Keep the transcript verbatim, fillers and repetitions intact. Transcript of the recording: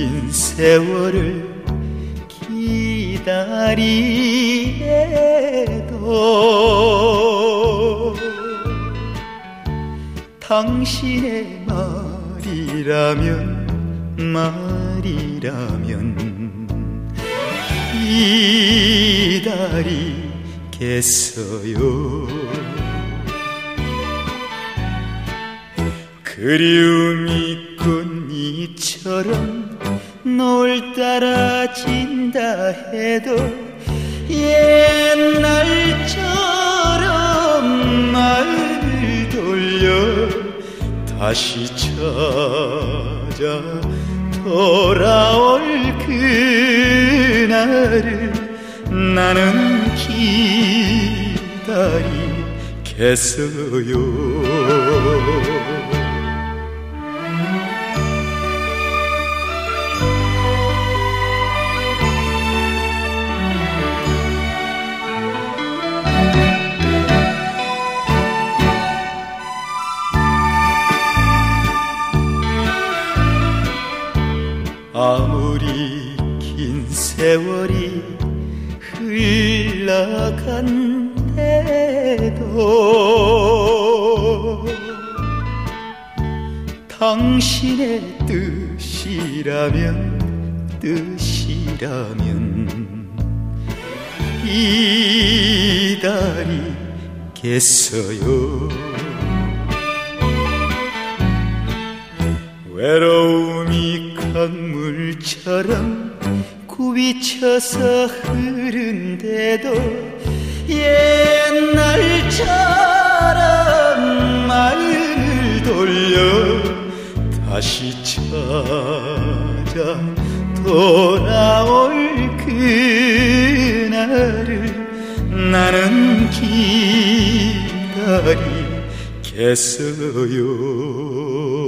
긴 세월을 기다리에도 당신의 말이라면 말이라면 기다리겠어요. 그리움이 꽃잎처럼 놀따라 진다 해도 옛날처럼 마음을 돌려 다시 찾아 돌아올 그날을 나는 기다리겠어요. 아무리 긴 세월이 흘러간대도 당신의 뜻이라면 뜻이라면 기다리겠어요. 외로움이 강물처럼 굽이쳐서 흐른데도 옛날처럼 마음을 돌려 다시 찾아 돌아올 그날을 나는 기다리겠어요.